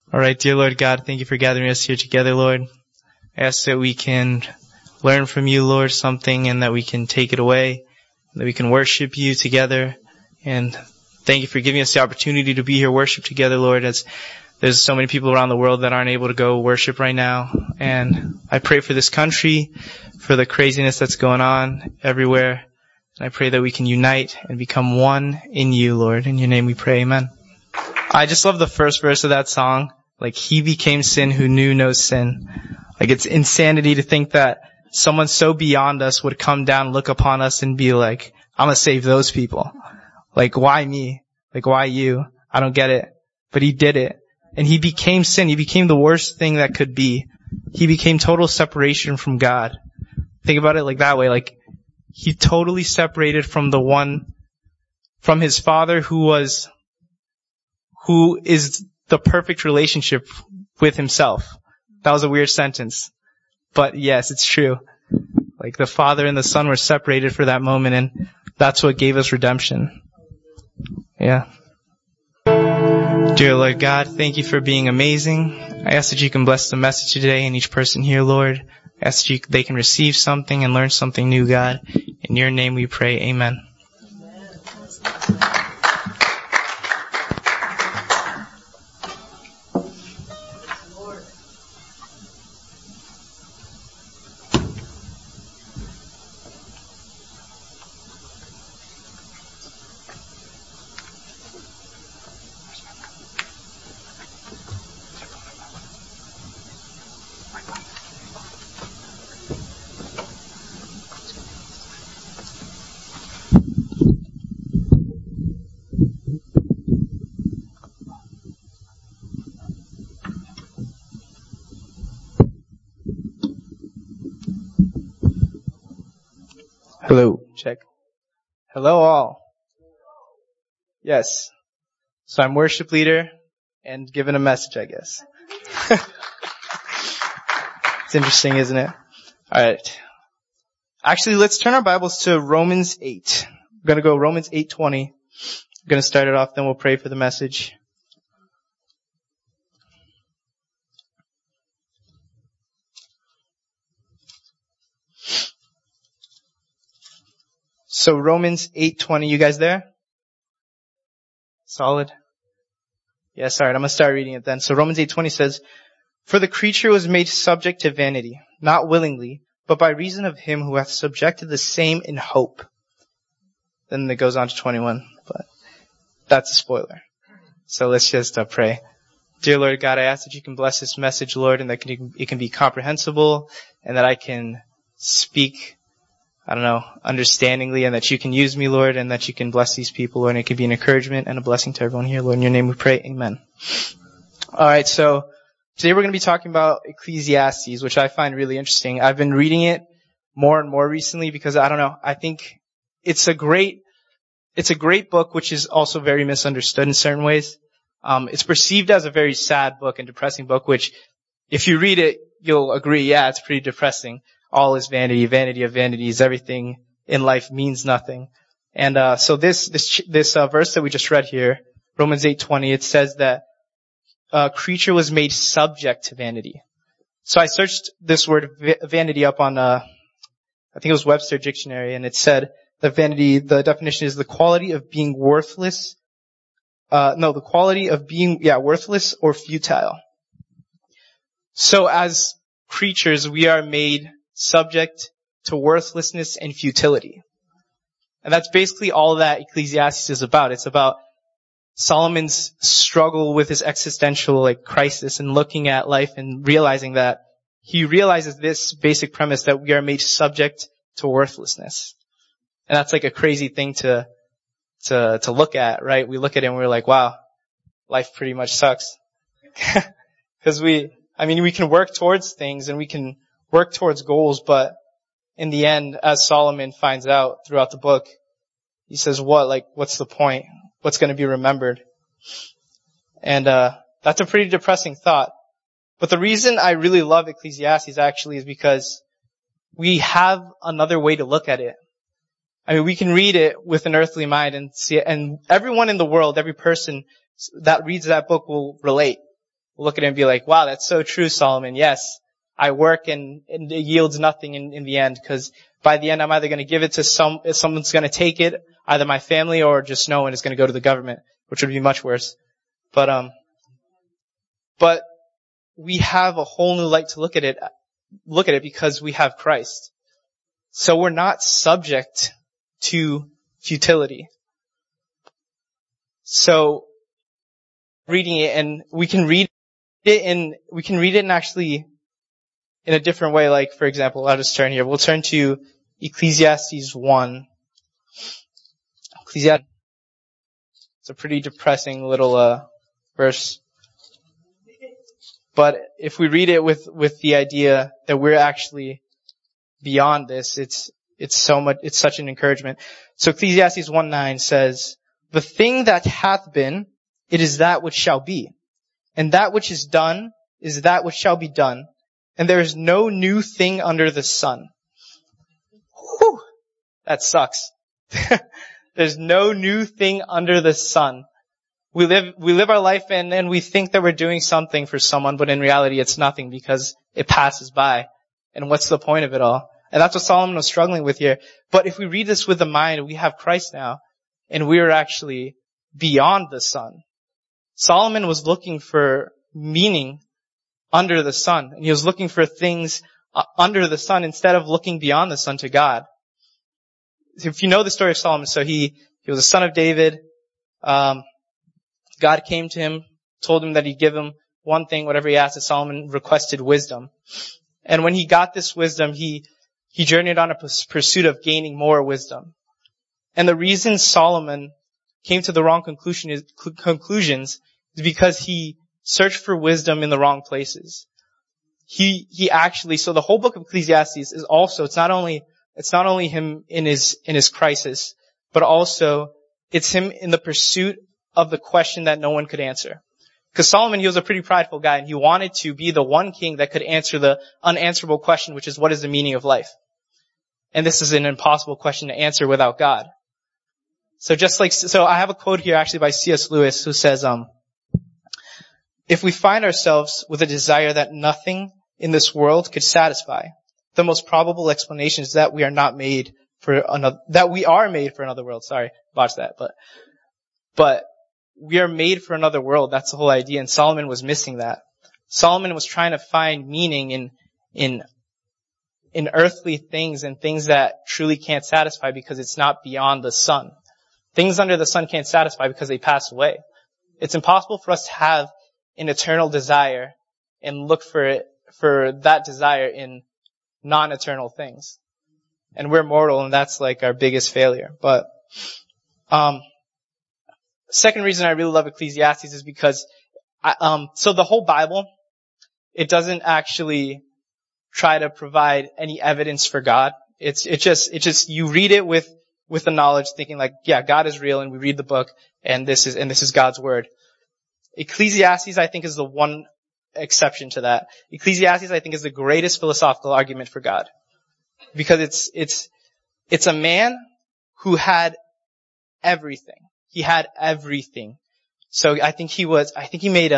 All right, dear Lord God, thank you for gathering us here together, Lord. I ask that we can learn from you, Lord, something, and that we can take it away, that we can worship you together. And thank you for giving us the opportunity to be here, worship together, Lord, as there's so many people around the world that aren't able to go worship right now. And I pray for this country, for the craziness that's going on everywhere. And I pray that we can unite and become one in you, Lord. In your name we pray, amen. I just love the first verse of that song. Like, he became sin who knew no sin. Like, it's insanity to think that someone so beyond us would come down, look upon us, and be like, I'm gonna save those people. Like, why me? Like, why you? I don't get it. But he did it. And he became sin. He became the worst thing that could be. He became total separation from God. Think about it like that way. Like, he totally separated from from his Father who is the perfect relationship with himself. That was a weird sentence. But yes, it's true. Like, the Father and the Son were separated for that moment, and that's what gave us redemption. Yeah. Dear Lord God, thank you for being amazing. I ask that you can bless the message today and each person here, Lord. I ask that they can receive something and learn something new, God. In your name we pray, amen. Hello. Check. Hello all. Yes. So I'm worship leader and given a message, I guess. It's interesting, isn't it? Alright. Actually, let's turn our Bibles to Romans 8. We're going to go Romans 8:20. I'm going to start it off, then we'll pray for the message. So Romans 8:20, you guys there? Solid? Yes, alright, I'm going to start reading it then. So Romans 8:20 says, "For the creature was made subject to vanity, not willingly, but by reason of him who hath subjected the same in hope." Then it goes on to 21, but that's a spoiler. So let's just pray. Dear Lord God, I ask that you can bless this message, Lord, and that it can be comprehensible, and that I can speak understandingly, and that you can use me, Lord, and that you can bless these people, Lord, and it can be an encouragement and a blessing to everyone here, Lord. In your name we pray, amen. Alright, so today we're going to be talking about Ecclesiastes, which I find really interesting. I've been reading it more and more recently because, I think it's a great book, which is also very misunderstood in certain ways. It's perceived as a very sad book and depressing book, which, if you read it, you'll agree, yeah, it's pretty depressing. All is vanity, vanity of vanities. Everything in life means nothing. And so this verse that we just read here, Romans 8:20, it says that a creature was made subject to vanity. So I searched this word vanity up on I think it was Webster Dictionary, and it said that vanity, the definition is the quality of being worthless. The quality of being worthless or futile. So as creatures, we are made subject to worthlessness and futility. And that's basically all that Ecclesiastes is about. It's about Solomon's struggle with his existential crisis and looking at life and realizing that he realizes this basic premise that we are made subject to worthlessness. And that's a crazy thing to look at, right? We look at it and we're like, wow, life pretty much sucks. Because we can work towards things and we can work towards goals, but in the end, as Solomon finds out throughout the book, he says, what's the point? What's going to be remembered? And that's a pretty depressing thought. But the reason I really love Ecclesiastes actually is because we have another way to look at it. We can read it with an earthly mind and see it, and everyone in the world, every person that reads that book will relate. will look at it and be like, wow, that's so true, Solomon. Yes, I work and it yields nothing in the end, because by the end I'm either going to give it to someone's going to take it, either my family or just no one is going to go to the government, which would be much worse. But we have a whole new light to look at it because we have Christ. So we're not subject to futility. So reading it, and we can read it in actually in a different way. Like, for example, I'll just turn here. We'll turn to Ecclesiastes 1. Ecclesiastes. It's a pretty depressing little verse. But if we read it with the idea that we're actually beyond this, it's such an encouragement. So Ecclesiastes 1:9 says, "The thing that hath been, it is that which shall be. And that which is done is that which shall be done. And there is no new thing under the sun." Whew, that sucks. There's no new thing under the sun. We live our life and we think that we're doing something for someone, but in reality it's nothing because it passes by. And what's the point of it all? And that's what Solomon was struggling with here. But if we read this with the mind, we have Christ now, and we are actually beyond the sun. Solomon was looking for meaning under the sun, and he was looking for things under the sun instead of looking beyond the sun to God. If you know the story of Solomon, so he was a son of David. God came to him, told him that he'd give him one thing, whatever he asked, and Solomon requested wisdom. And when he got this wisdom, he journeyed on a pursuit of gaining more wisdom. And the reason Solomon came to the wrong conclusions is because he searched for wisdom in the wrong places. He actually, so the whole book of Ecclesiastes is also, it's not only him in his crisis, but also it's him in the pursuit of the question that no one could answer. Because Solomon, he was a pretty prideful guy, and he wanted to be the one king that could answer the unanswerable question, which is, what is the meaning of life? And this is an impossible question to answer without God. So I have a quote here actually by C.S. Lewis who says, "If we find ourselves with a desire that nothing in this world could satisfy, the most probable explanation is that we are made for another world." Sorry, botched that, but we are made for another world. That's the whole idea. And Solomon was missing that. Solomon was trying to find meaning in earthly things and things that truly can't satisfy because it's not beyond the sun. Things under the sun can't satisfy because they pass away. It's impossible for us to have an eternal desire and look for that desire in non-eternal things. And we're mortal, and that's like our biggest failure. But, second reason I really love Ecclesiastes is because, so the whole Bible, it doesn't actually try to provide any evidence for God. It's just, you read it with the knowledge, thinking like, yeah, God is real, and we read the book, and this is God's word. Ecclesiastes, I think, is the one exception to that. Ecclesiastes, I think, is the greatest philosophical argument for God. Because it's a man who had everything. He had everything. So I think he made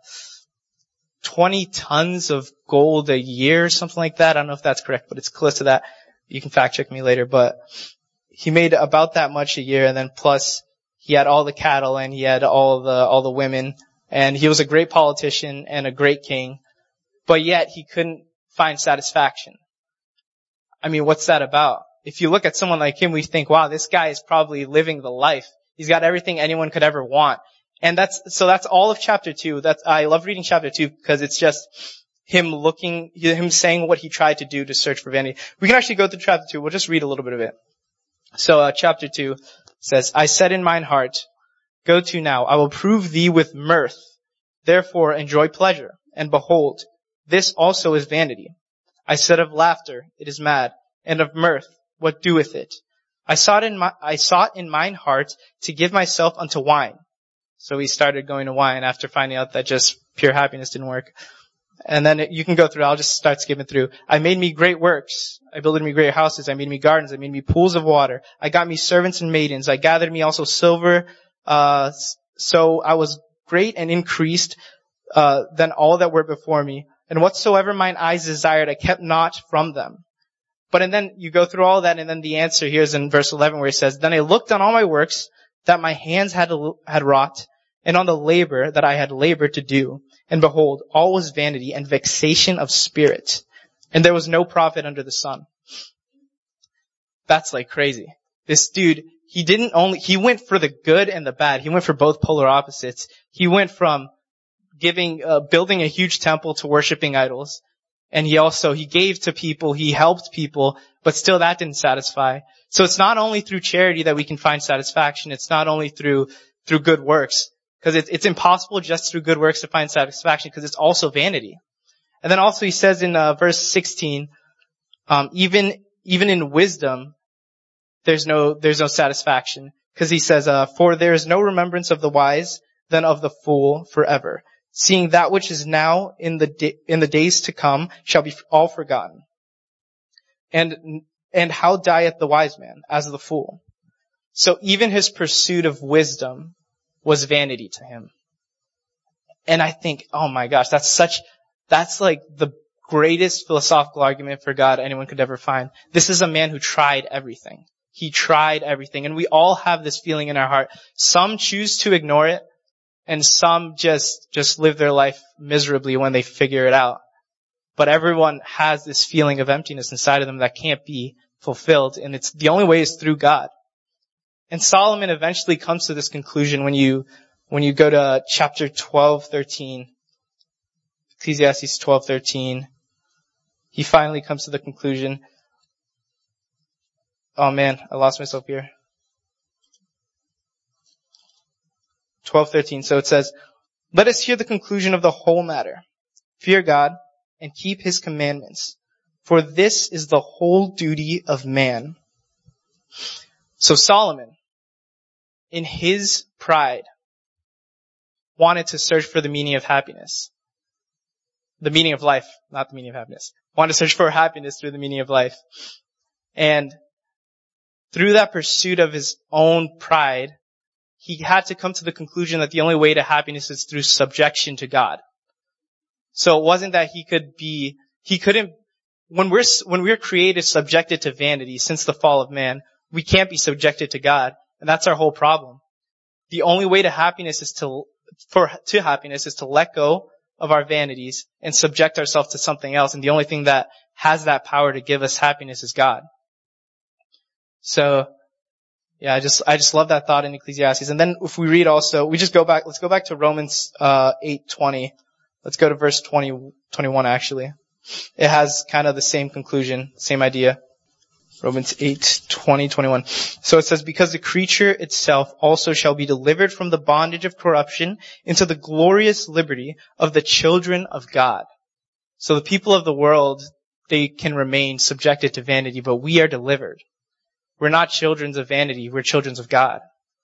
20 tons of gold a year or something like that. I don't know if that's correct, but it's close to that. You can fact check me later, but he made about that much a year, and then plus he had all the cattle and he had all the women, and he was a great politician and a great king, but yet he couldn't find satisfaction. I mean, what's that about? If you look at someone like him, we think, wow, this guy is probably living the life. He's got everything anyone could ever want. And that's all of chapter 2. I love reading chapter 2 because it's just him saying what he tried to do to search for vanity. We can actually go through chapter 2. We'll just read a little bit of it. So, chapter 2 says, "I said in mine heart, go to now, I will prove thee with mirth. Therefore enjoy pleasure. And behold, this also is vanity. I said of laughter, it is mad. And of mirth, what doeth it? I sought in mine heart to give myself unto wine." So he started going to wine after finding out that just pure happiness didn't work. And then you can go through, I'll just start skipping through. "I made me great works. I builded me great houses. I made me gardens. I made me pools of water. I got me servants and maidens. I gathered me also silver. So I was great and increased. than all that were before me. And whatsoever mine eyes desired, I kept not from them. And then you go through all that, and then the answer here is in verse 11 where he says, Then I looked on all my works that my hands had wrought, and on the labor that I had labored to do. And behold, all was vanity and vexation of spirit, and there was no profit under the sun. That's like crazy. This dude, he went for the good and the bad. He went for both polar opposites. He went from building a huge temple to worshiping idols. And he gave to people, he helped people, but still that didn't satisfy. So it's not only through charity that we can find satisfaction. It's not only through good works. Because it's impossible just through good works to find satisfaction, because it's also vanity. And then also he says in verse 16, even in wisdom, there's no satisfaction. Because he says, For there is no remembrance of the wise than of the fool forever. Seeing that which is now in the days to come shall be all forgotten. And how dieth the wise man? As the fool. So even his pursuit of wisdom was vanity to him. And I think, oh my gosh, that's like the greatest philosophical argument for God anyone could ever find. This is a man who tried everything. He tried everything. And we all have this feeling in our heart. Some choose to ignore it, and some just live their life miserably when they figure it out. But everyone has this feeling of emptiness inside of them that can't be fulfilled. And the only way is through God. And Solomon eventually comes to this conclusion when you go to chapter 12:13, Ecclesiastes 12:13. He finally comes to the conclusion. Oh man, I lost myself here. 12:13. So it says, Let us hear the conclusion of the whole matter. Fear God and keep his commandments, for this is the whole duty of man. So Solomon, in his pride, wanted to search for the meaning of happiness. The meaning of life, not the meaning of happiness. Wanted to search for happiness through the meaning of life. And through that pursuit of his own pride, he had to come to the conclusion that the only way to happiness is through subjection to God. So it wasn't that when we're created subjected to vanity since the fall of man, we can't be subjected to God. And that's our whole problem. The only way to happiness is to let go of our vanities and subject ourselves to something else. And the only thing that has that power to give us happiness is God. So, yeah, I just love that thought in Ecclesiastes. And then if we read also, let's go back to Romans 8:20. Let's go to verse 21 actually. It has kind of the same conclusion, same idea. Romans 8:20, 21. So it says, Because the creature itself also shall be delivered from the bondage of corruption into the glorious liberty of the children of God. So the people of the world, they can remain subjected to vanity, but we are delivered. We're not children of vanity, we're children of God.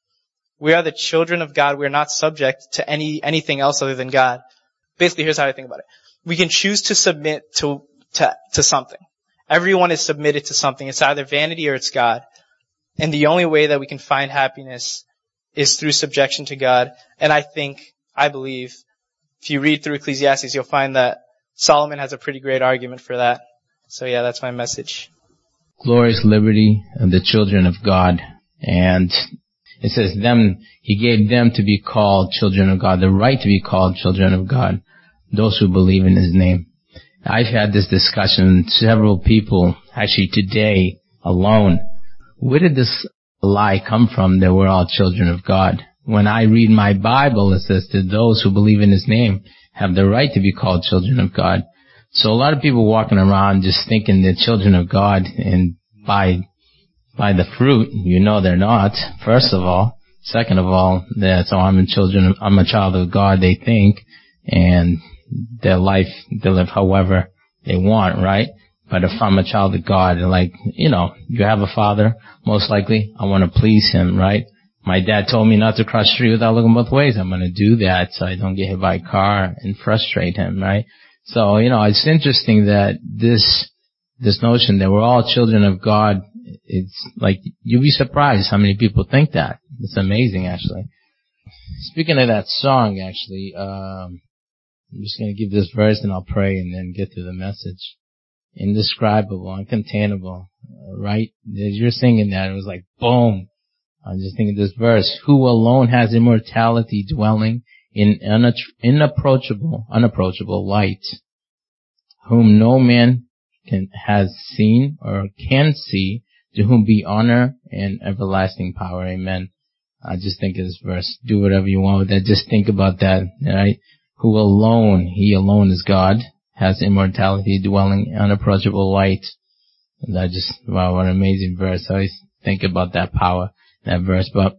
We are the children of God. We're not subject to anything else other than God. Basically, here's how I think about it. We can choose to submit to something. Everyone is submitted to something. It's either vanity or it's God. And the only way that we can find happiness is through subjection to God. And I believe, if you read through Ecclesiastes, you'll find that Solomon has a pretty great argument for that. So yeah, that's my message. Glorious liberty of the children of God. And it says he gave them to be called children of God, the right to be called children of God, those who believe in his name. I've had this discussion with several people, actually today alone. Where did this lie come from that we're all children of God? When I read my Bible, it says that those who believe in his name have the right to be called children of God. So a lot of people walking around just thinking they're children of God, and by the fruit, they're not, first of all. Second of all, I'm a child of God, they think, and their life, they live however they want, right? But if I'm a child of God, you have a father, most likely, I want to please him, right? My dad told me not to cross the street without looking both ways. I'm going to do that so I don't get hit by a car and frustrate him, right? So, it's interesting that this notion that we're all children of God, it's like, you'll be surprised how many people think that. It's amazing, actually. Speaking of that song, actually, I'm just going to give this verse and I'll pray and then get to the message. Indescribable, uncontainable, right? As you're singing that, it was like, boom. I'm just thinking this verse. Who alone has immortality dwelling in unapproachable light, whom no man has seen or can see, to whom be honor and everlasting power. Amen. I just think of this verse. Do whatever you want with that. Just think about that, right? Who alone, he alone is God, has immortality dwelling in unapproachable light. And I just, wow, what an amazing verse. I always think about that power, that verse. But,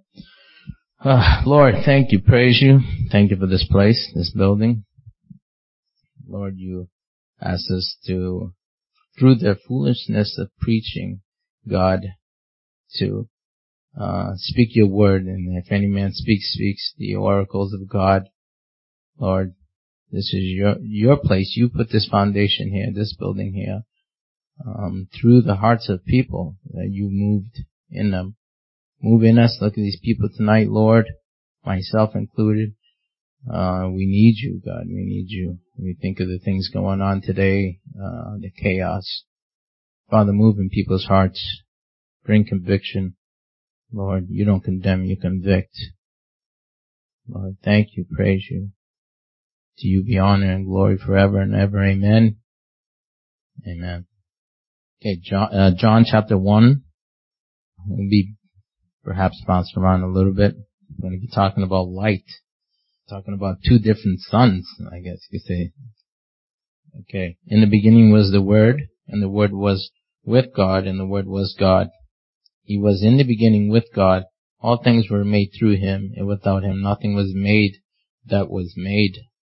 Lord, thank you, praise you. Thank you for this place, this building. Lord, you asked us to, through the foolishness of preaching, God, to speak your word, and if any man speaks the oracles of God. Lord, this is your place. You put this foundation here, this building here, through the hearts of people that you moved in them. Move in us. Look at these people tonight, Lord, myself included. We need you, God. We need you. We think of the things going on today, the chaos. Father, move in people's hearts. Bring conviction. Lord, you don't condemn, you convict. Lord, thank you, praise you. To you be honor and glory forever and ever. Amen. Amen. Okay, John chapter 1. We'll be perhaps bouncing around a little bit. We're going to be talking about light. Talking about two different suns, I guess you could say. Okay. In the beginning was the Word, and the Word was with God, and the Word was God. He was in the beginning with God. All things were made through him, and without him nothing was made that was made.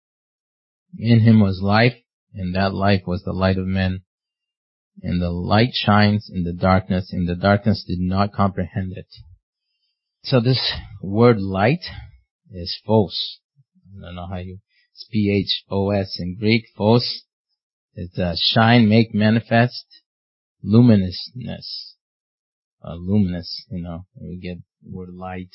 In him was life, and that life was the light of men. And the light shines in the darkness, and the darkness did not comprehend it. So this word light is phos. I don't know how it's P-H-O-S in Greek. Phos is shine, make manifest, luminousness. Luminous, we get the word light,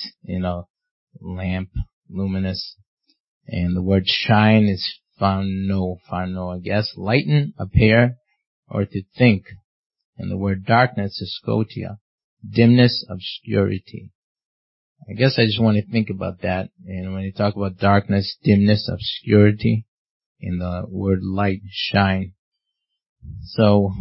lamp, luminous. And the word shine is phano, I guess. Lighten, appear, or to think. And the word darkness is scotia, dimness, obscurity. I guess I just want to think about that. And when you talk about darkness, dimness, obscurity, and the word light, shine. So,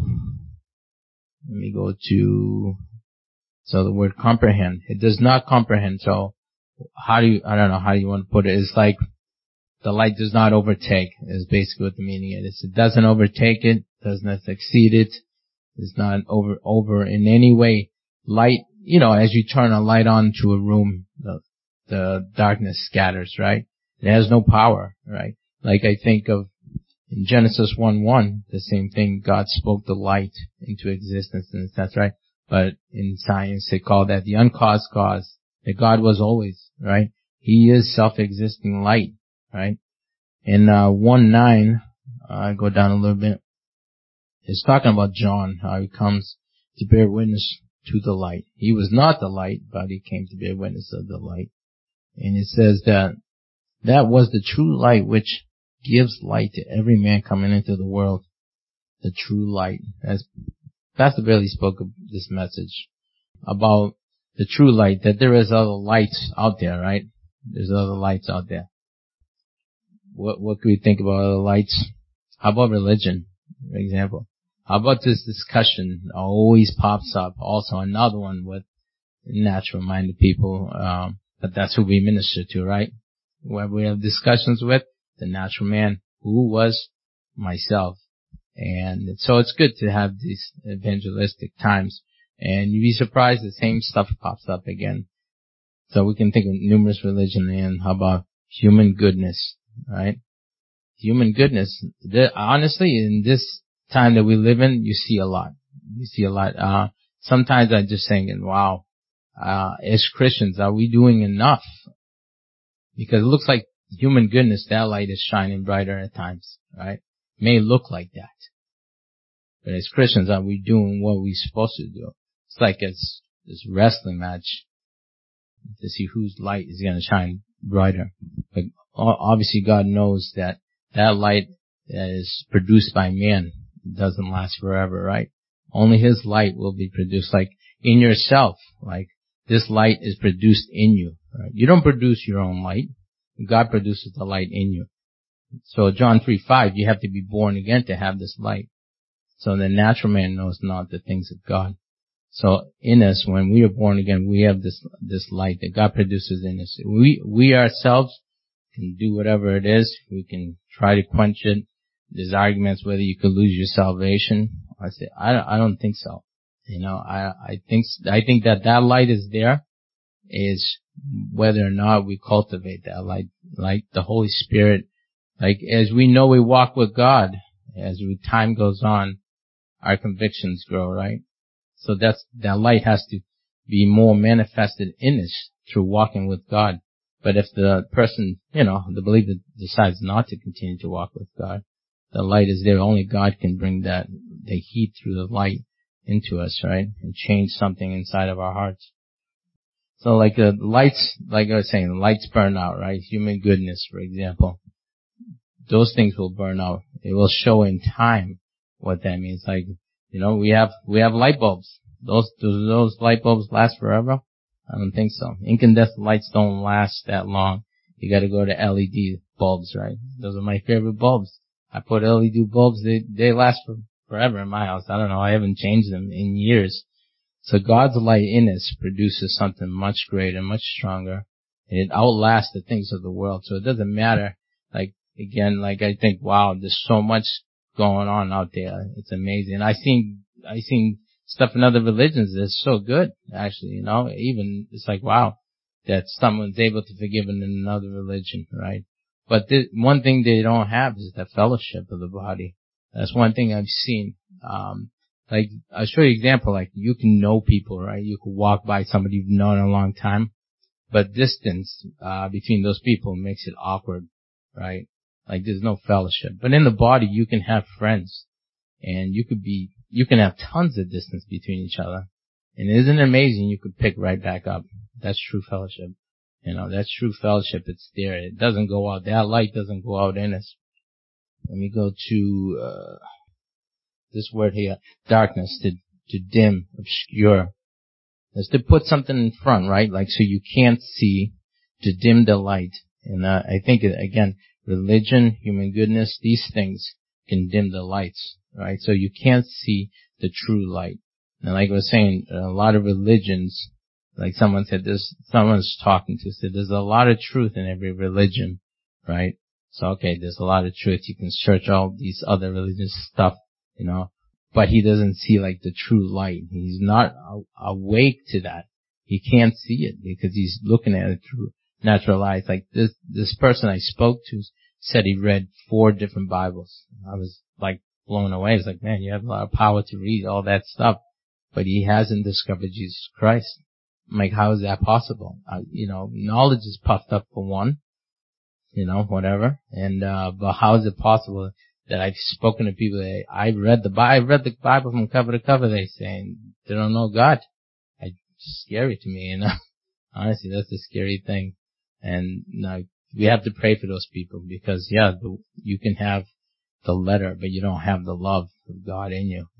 let me go to, so the word comprehend. It does not comprehend. So, I don't know how you want to put it. It's like the light does not overtake is basically what the meaning is. It doesn't overtake it, does not exceed it, is not over in any way. Light, as you turn a light on to a room, the darkness scatters, right? It has no power, right? Like I think of in Genesis 1:1, the same thing, God spoke the light into existence, and that's right. But in science, they call that the uncaused cause, that God was always, right? He is self-existing light, right? In 1:9, I go down a little bit. It's talking about John, how he comes to bear witness to the light. He was not the light, but he came to bear witness of the light. And it says that was the true light which gives light to every man coming into the world. The true light. As Pastor Bailey spoke of this message about the true light, that there is other lights out there, right? There's other lights out there. What could we think about other lights? How about religion, for example? How about this discussion always pops up? Also another one with natural-minded people, but that's who we minister to, right? Whoever we have discussions with, the natural man, who was myself. And so it's good to have these evangelistic times. And you'd be surprised the same stuff pops up again. So we can think of numerous religion, and how about human goodness, right? Human goodness. Honestly, in this time that we live in, you see a lot. Sometimes I'm just thinking, wow, as Christians, are we doing enough? Because it looks like human goodness, that light is shining brighter at times, right? It may look like that. But as Christians, are we doing what we're supposed to do? It's like this wrestling match to see whose light is going to shine brighter. But obviously God knows that that light that is produced by man doesn't last forever, right? Only his light will be produced, like in yourself, like this light is produced in you, right? You don't produce your own light. God produces the light in you. So John 3:5, you have to be born again to have this light. So the natural man knows not the things of God. So in us, when we are born again, we have this light that God produces in us. We ourselves can do whatever it is. We can try to quench it. There's arguments whether you could lose your salvation. I don't think so. I think that light is there, is whether or not we cultivate that light, like the Holy Spirit. Like as we know we walk with God, as time goes on, our convictions grow, right? So that light has to be more manifested in us through walking with God. But if the person, the believer decides not to continue to walk with God, the light is there. Only God can bring the heat through the light into us, right? And change something inside of our hearts. So like the lights, like I was saying, the lights burn out, right? Human goodness, for example. Those things will burn out. It will show in time what that means. Like, we have light bulbs. Those light bulbs last forever? I don't think so. Incandescent lights don't last that long. You gotta go to LED bulbs, right? Those are my favorite bulbs. I put LED bulbs, they last forever in my house. I don't know, I haven't changed them in years. So God's light in us produces something much greater, much stronger, and it outlasts the things of the world. So it doesn't matter, I think, wow, there's so much going on out there. It's amazing. I seen stuff in other religions that's so good, actually, even it's like, wow, that someone's able to forgive in another religion, right? But one thing they don't have is the fellowship of the body. That's one thing I've seen. I'll show you an example, like you can know people, right? You can walk by somebody you've known a long time, but distance, between those people makes it awkward, right? Like there's no fellowship. But in the body, you can have friends and you can have tons of distance between each other. And isn't it amazing? You could pick right back up. That's true fellowship. That's true fellowship. It's there. It doesn't go out. That light doesn't go out in us. Let me go to, this word here, darkness, to dim, obscure. Is to put something in front, right? Like so you can't see, to dim the light. And I think, again, religion, human goodness, these things can dim the lights, right? So you can't see the true light. And like I was saying, a lot of religions, like someone said, someone's talking to said, there's a lot of truth in every religion, right? So okay, there's a lot of truth. You can search all these other religious stuff, but he doesn't see like the true light. He's not awake to that. He can't see it because he's looking at it through natural eyes. Like this person I spoke to said he read 4 different Bibles. I was like blown away. I was like, man, you have a lot of power to read all that stuff, but he hasn't discovered Jesus Christ. I'm like, how is that possible? Knowledge is puffed up for one, whatever. And, but how is it possible that I've spoken to people that I read the Bible from cover to cover, they say, and they don't know God? It's scary to me, Honestly, that's a scary thing. And we have to pray for those people because, you can have the letter, but you don't have the love of God in you,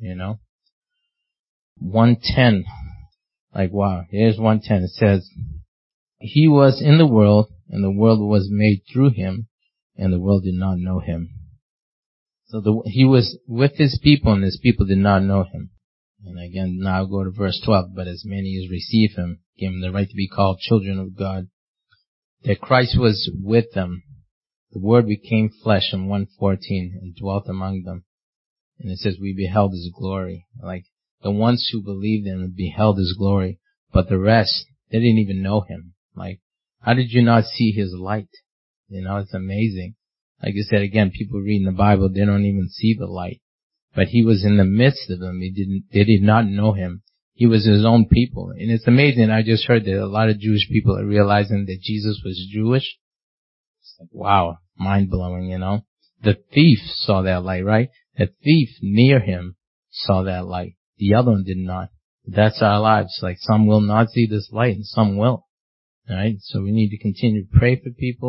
1:10. Like, wow, here's 1:10. It says, he was in the world, and the world was made through him, and the world did not know him. So he was with his people, and his people did not know him. And again, now go to verse 12. But as many as receive him, gave him the right to be called children of God. That Christ was with them. The Word became flesh in 1:14 and dwelt among them. And it says, we beheld his glory. Like, the ones who believed in him beheld his glory. But the rest, they didn't even know him. Like, how did you not see his light? It's amazing. Like I said, again, people reading the Bible, they don't even see the light. But he was in the midst of them. They did not know him. He was his own people. And it's amazing. I just heard that a lot of Jewish people are realizing that Jesus was Jewish. It's like, wow, mind blowing, The thief saw that light, right? The thief near him saw that light. The other one did not. That's our lives. Like some will not see this light and some will. Alright? So we need to continue to pray for people,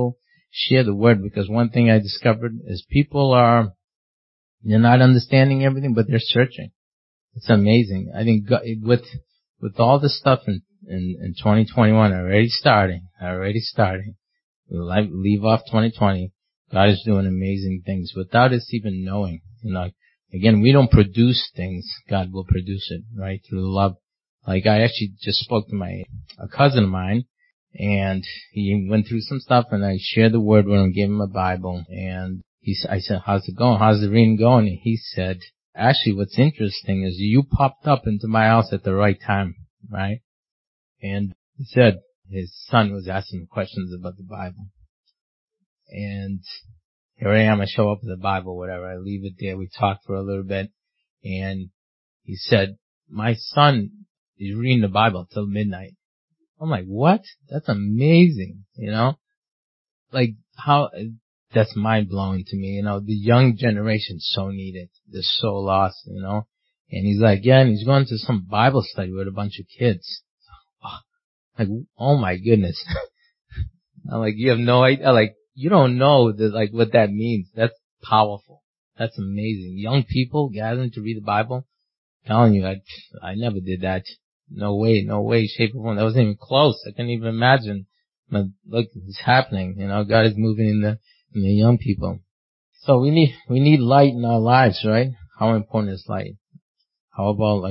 share the word, because one thing I discovered is they're not understanding everything, but they're searching. It's amazing. I think God, with all the stuff in 2021 already starting, we'll leave off 2020. God is doing amazing things without us even knowing. Again, we don't produce things. God will produce it, right? Through love. Like, I actually just spoke to a cousin of mine, and he went through some stuff, and I shared the word with him, gave him a Bible, and I said, how's it going? How's the reading going? And he said, actually, what's interesting is you popped up into my house at the right time, right? And he said his son was asking him questions about the Bible. And here I am, I show up with the Bible, whatever. I leave it there. We talk for a little bit. And he said, my son is reading the Bible till midnight. I'm like, what? That's amazing, Like, that's mind blowing to me, The young generation so need it. They're so lost, And he's like, yeah, and he's going to some Bible study with a bunch of kids. Like, oh my goodness. I'm like, you have no idea, like, you don't know what that means. That's powerful. That's amazing. Young people gathering to read the Bible. I'm telling you, I never did that. No way, shape or form. That wasn't even close. I couldn't even imagine. But look, it's happening. God is moving in the young people. So we need light in our lives, right? How important is light? How about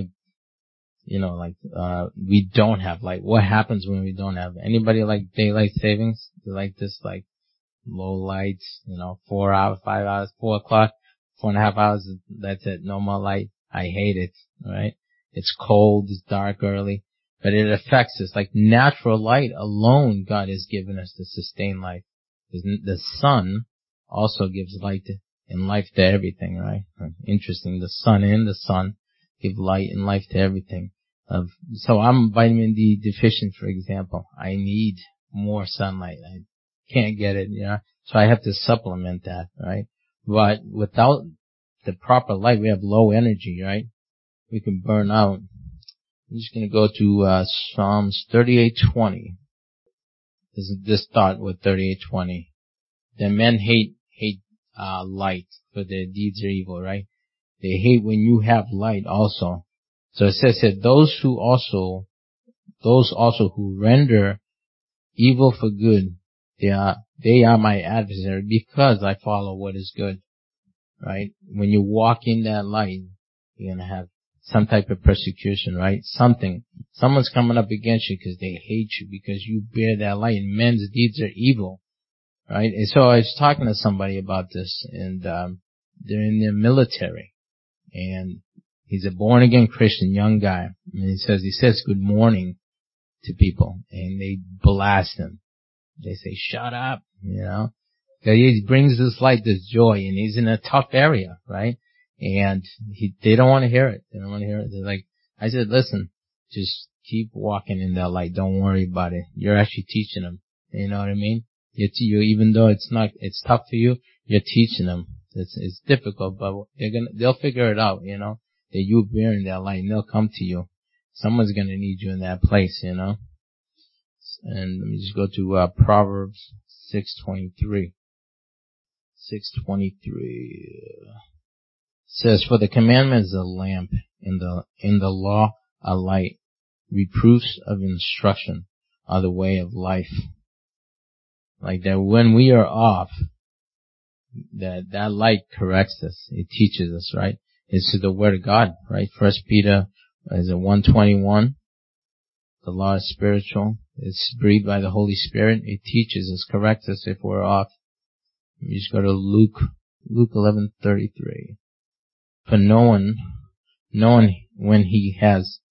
we don't have light? What happens when we don't have? Anybody like daylight savings? They like this, low lights, 4 hours, 5 hours, 4 o'clock, 4.5 hours, that's it, no more light. I hate it, right? It's cold, it's dark early, but it affects us. Like natural light alone, God has given us to sustain life. The sun also gives light and life to everything, right? Interesting, the sun and the sun give light and life to everything. So I'm vitamin D deficient, for example. I need more sunlight. I can't get it, so I have to supplement that, right? But without the proper light, we have low energy, right? We can burn out. I'm just going to go to Psalms 38:20. This thought with 38:20. The men hate light, for their deeds are evil, right? They hate when you have light also. So it says here, those also who render evil for good, they are my adversary, because I follow what is good, right? When you walk in that light, you're going to have some type of persecution, right? Someone's coming up against you because they hate you, because you bear that light, and men's deeds are evil, right? And so I was talking to somebody about this, and they're in the military, and he's a born again Christian young guy, and he says good morning to people, and they blast him. They say, shut up, He brings this light, this joy, and he's in a tough area, right? And they don't want to hear it. They're like, I said, listen, just keep walking in that light. Don't worry about it. You're actually teaching them. You know what I mean? Even though it's tough for you, you're teaching them. It's difficult, but they'll figure it out, that you're bearing that light, and they'll come to you. Someone's gonna need you in that place, And let me just go to Proverbs 6:23. 6:23 says, for the commandment is a lamp, in the law a light. Reproofs of instruction are the way of life. Like that, when we are off, that light corrects us. It teaches us, right? It's the word of God, right? 1 Peter is 1:21. The law is spiritual. It's breathed by the Holy Spirit. It teaches us, corrects us if we're off. You just go to Luke 11:33. For no one when he has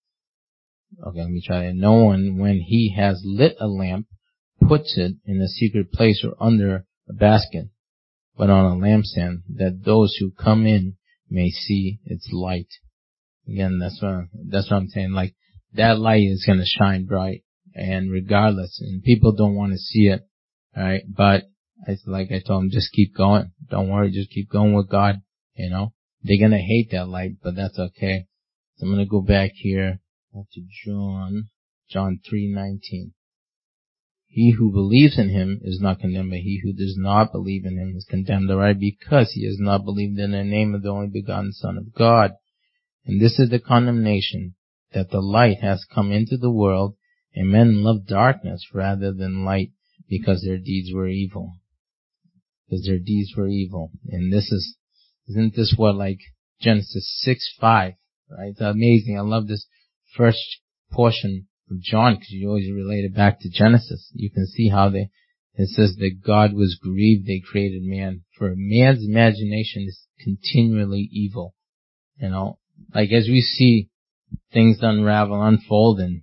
lit a lamp, puts it in a secret place or under a basket, but on a lampstand, that those who come in may see its light. Again, that's what I'm saying. Like, that light is going to shine bright, and regardless, and people don't want to see it, alright? But like I told them, just keep going. Don't worry, just keep going with God. They're going to hate that light, but that's okay. So I'm going to go back here to John 3:19. He who believes in him is not condemned, but he who does not believe in him is condemned already, because he has not believed in the name of the only begotten Son of God. And this is the condemnation, that the light has come into the world, and men love darkness rather than light, because their deeds were evil. Because their deeds were evil. And isn't this what, like Genesis 6:5, right? It's amazing. I love this first portion of John, because you always relate it back to Genesis. You can see how it says that God was grieved they created man, for man's imagination is continually evil. Like as we see things unravel, unfold, and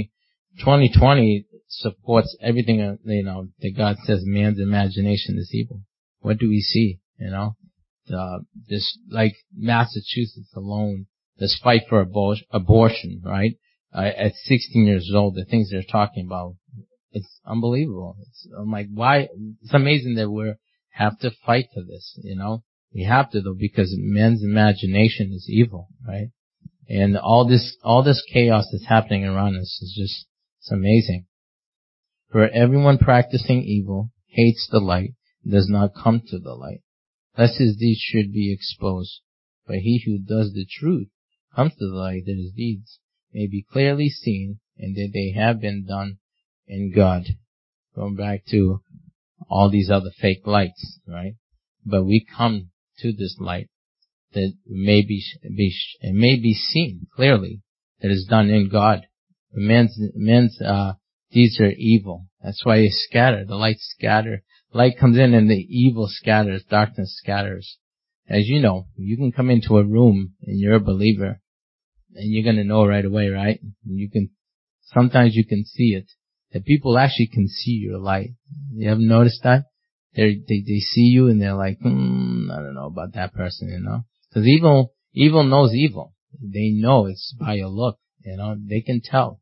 2020 supports everything, that God says man's imagination is evil. What do we see? This, like Massachusetts alone, this fight for abortion, right? At 16 years old, the things they're talking about, it's unbelievable. I'm like, why? It's amazing that we have to fight for this, We have to, though, because men's imagination is evil, right? And all this chaos that's happening around us is just, it's amazing. For everyone practicing evil hates the light and does not come to the light, lest his deeds should be exposed. But he who does the truth comes to the light, that his deeds may be clearly seen, and that they have been done in God. Going back to all these other fake lights, right? But we come to this light that may be seen clearly, that is done in God. Men's deeds are evil. That's why they scatter. The light scatter. Light comes in and the evil scatters. Darkness scatters. As you know, you can come into a room and you're a believer, and you're gonna know right away, right? Sometimes you can see it. That people actually can see your light. You ever noticed that? They see you and they're like, I don't know about that person, Because evil knows evil. They know it's by your look, They can tell.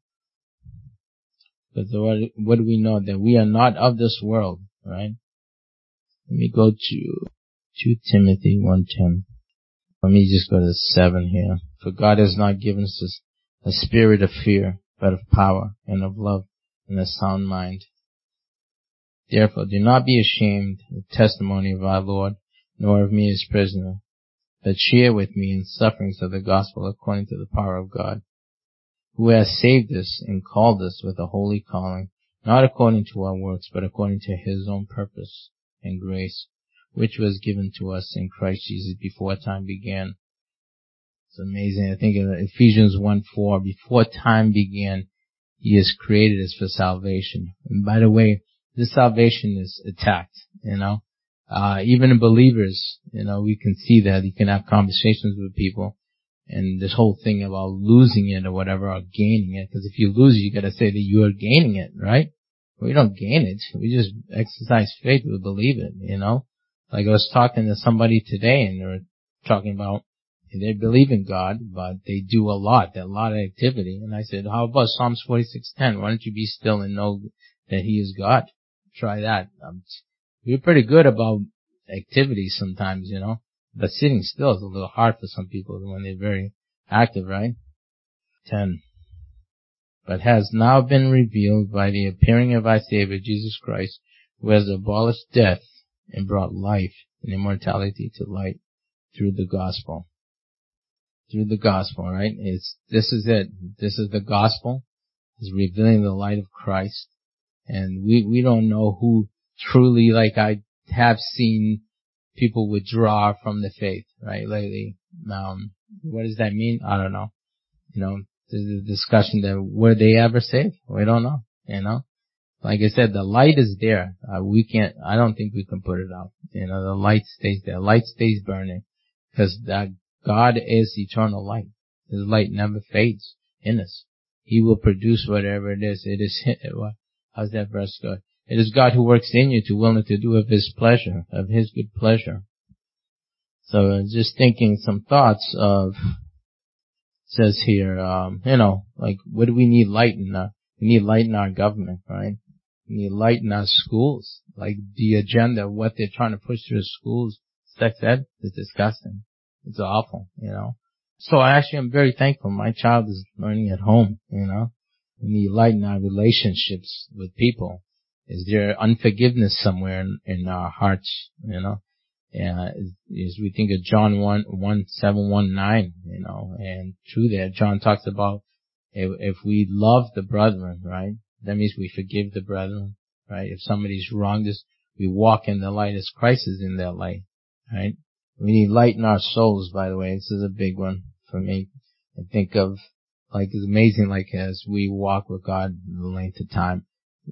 But what do we know? That we are not of this world, right? Let me go to 2 Timothy 1:10. Let me just go to 7 here. For God has not given us a spirit of fear, but of power and of love and a sound mind. Therefore, do not be ashamed of the testimony of our Lord, nor of me as prisoner, but share with me in sufferings of the gospel according to the power of God, who has saved us and called us with a holy calling, not according to our works, but according to his own purpose and grace, which was given to us in Christ Jesus before time began. It's amazing. I think in Ephesians 1:4, before time began, he has created us for salvation. And by the way, this salvation is attacked, even in believers, we can see that. You can have conversations with people, and this whole thing about losing it or whatever, or gaining it, because if you lose it, you gotta say that you are gaining it, right? We don't gain it. We just exercise faith. We believe it, Like I was talking to somebody today, and they were talking about they believe in God, but they do a lot of activity. And I said, how about Psalms 46:10? Why don't you be still and know that he is God? Try that. We're pretty good about activities sometimes, but sitting still is a little hard for some people when they're very active, right? 10. But has now been revealed by the appearing of our Savior Jesus Christ, who has abolished death and brought life and immortality to light through the gospel. Through the gospel, right? This is it. This is the gospel. It's revealing the light of Christ. And we don't know who truly, like I have seen people withdraw from the faith, right, lately. What does that mean? I don't know. There's a discussion that were they ever saved? We don't know, Like I said, the light is there. I don't think we can put it out. The light stays there. Light stays burning. Because God is eternal light. His light never fades in us. He will produce whatever it is. It is, how's that verse go? It is God who works in you to will and to do of his pleasure, of his good pleasure. So just thinking some thoughts of, says here, like what do we need light in? We need light in our government, right? We need light in our schools. Like the agenda, what they're trying to push through schools, sex ed, is disgusting. It's awful, So I'm very thankful. My child is learning at home, We need light in our relationships with people. Is there unforgiveness somewhere in our hearts, you know? As we think of John 1:7-9, you know, and through that, John talks about if we love the brethren, right? That means we forgive the brethren, right? If somebody's wronged us, we walk in the light as Christ is in that light, right? We need light in our souls, by the way. This is a big one for me. I think of, like, it's amazing, like, as we walk with God the length of time.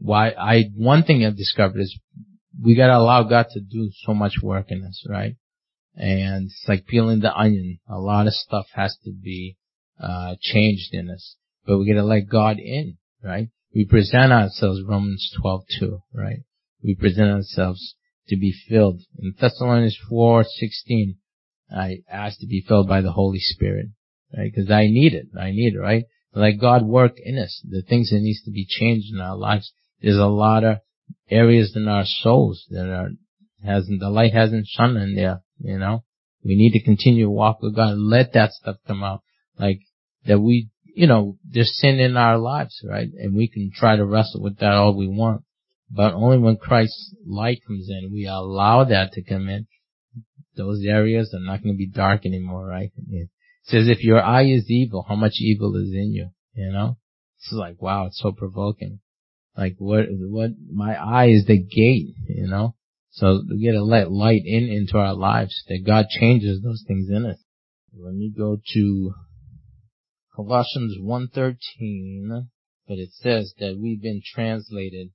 One thing I've discovered is we gotta allow God to do so much work in us, right? And it's like peeling the onion. A lot of stuff has to be changed in us. But we gotta let God in, right? We present ourselves, Romans 12:2, right? We present ourselves to be filled. In Thessalonians 4:16, I asked to be filled by the Holy Spirit, right? Because I need it, right? Let God work in us. The things that needs to be changed in our lives. There's a lot of areas in our souls that the light hasn't shone in there, you know? We need to continue to walk with God. Let that stuff come out. Like, that we, you know, there's sin in our lives, right? And we can try to wrestle with that all we want. But only when Christ's light comes in, we allow that to come in. Those areas are not going to be dark anymore, right? It says if your eye is evil, how much evil is in you, you know? It's like, wow, it's so provoking. Like, what, my eye is the gate, you know? So we gotta let light into our lives, that God changes those things in us. Let me go to Colossians 1:13, but it says that we've been translated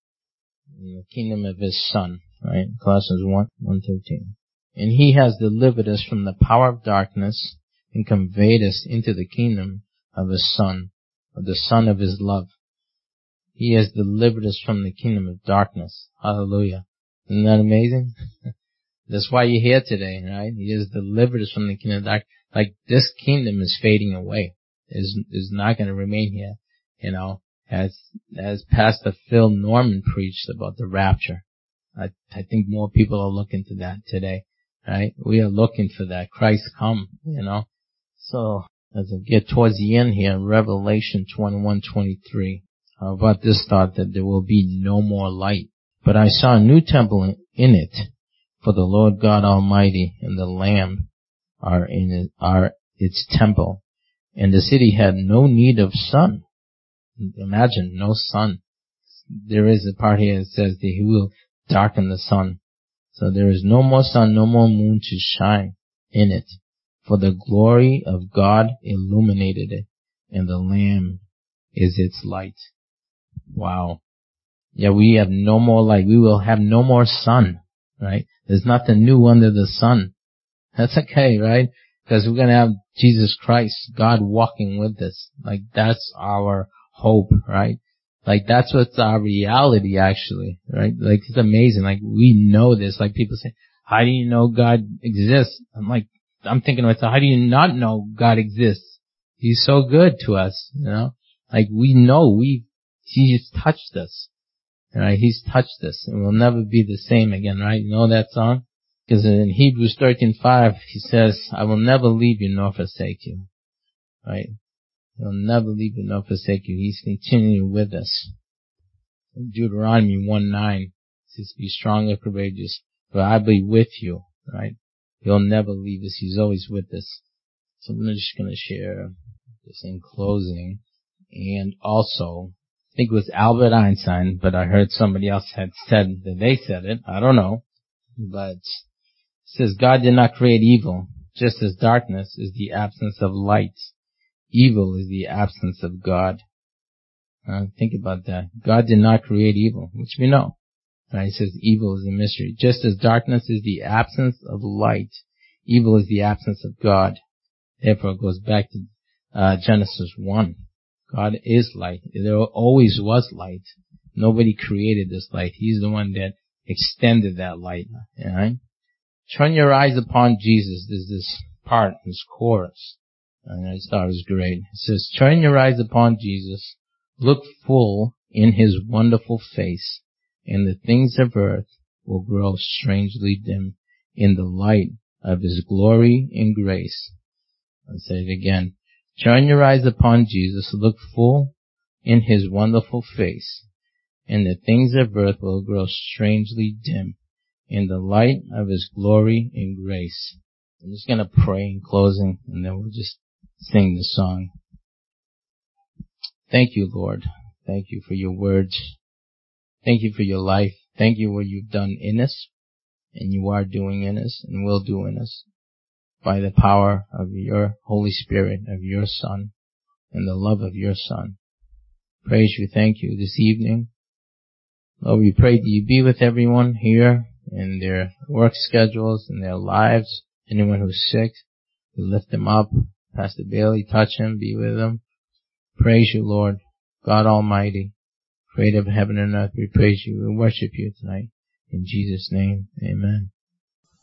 in the kingdom of His Son, right? Colossians 1:13. And He has delivered us from the power of darkness and conveyed us into the kingdom of His Son, of the Son of His love. He has delivered us from the kingdom of darkness. Hallelujah. Isn't that amazing? That's why you're here today, right? He has delivered us from the kingdom of darkness. Like, this kingdom is fading away. Is not going to remain here. You know, as Pastor Phil Norman preached about the rapture. I think more people are looking to that today, right? We are looking for that. Christ come, you know. So, as I get towards the end here, Revelation 21:23. How about this thought, that there will be no more light? But I saw a new temple in it, for the Lord God Almighty and the Lamb are its temple. And the city had no need of sun. Imagine, no sun. There is a part here that says that He will darken the sun. So there is no more sun, no more moon to shine in it. For the glory of God illuminated it, and the Lamb is its light. Wow. Yeah, we have no more light. We will have no more sun, right? There's nothing new under the sun. That's okay, right? Because we're going to have Jesus Christ, God walking with us. Like, that's our hope, right? Like, that's what's our reality, actually, right? Like, it's amazing. Like, we know this. Like, people say, how do you know God exists? I'm thinking to myself, how do you not know God exists? He's so good to us, you know? Like, we know He's touched us, right? He's touched us, and we'll never be the same again, right? You know that song? Because in Hebrews 13:5, He says, I will never leave you nor forsake you, right? He'll never leave you nor forsake you. He's continuing with us. In Deuteronomy 1:9, it says, be strong and courageous, for I be with you, right? He'll never leave us. He's always with us. So I'm just going to share this in closing. And also, I think it was Albert Einstein, but I heard somebody else had said that they said it. I don't know. But it says, God did not create evil, just as darkness is the absence of light. Evil is the absence of God. Think about that. God did not create evil, which we know. He says evil is a mystery. Just as darkness is the absence of light, evil is the absence of God. Therefore, it goes back to Genesis 1. God is light. There always was light. Nobody created this light. He's the one that extended that light. Right? Turn your eyes upon Jesus. There's this part, this chorus. And I just thought it was great. It says, turn your eyes upon Jesus. Look full in His wonderful face, and the things of earth will grow strangely dim in the light of His glory and grace. I'll say it again. Turn your eyes upon Jesus. Look full in His wonderful face, and the things of earth will grow strangely dim in the light of His glory and grace. I'm just going to pray in closing, and then we'll just sing the song. Thank you, Lord. Thank you for your words. Thank you for your life. Thank you for what you've done in us, and you are doing in us, and will do in us, by the power of your Holy Spirit, of your Son, and the love of your Son. Praise you, thank you this evening. Lord, we pray that you be with everyone here in their work schedules, in their lives. Anyone who's sick, we lift them up. Pastor Bailey, touch him, be with him. Praise you, Lord, God Almighty, creator of heaven and earth. We praise you. We worship you tonight. In Jesus' name, amen.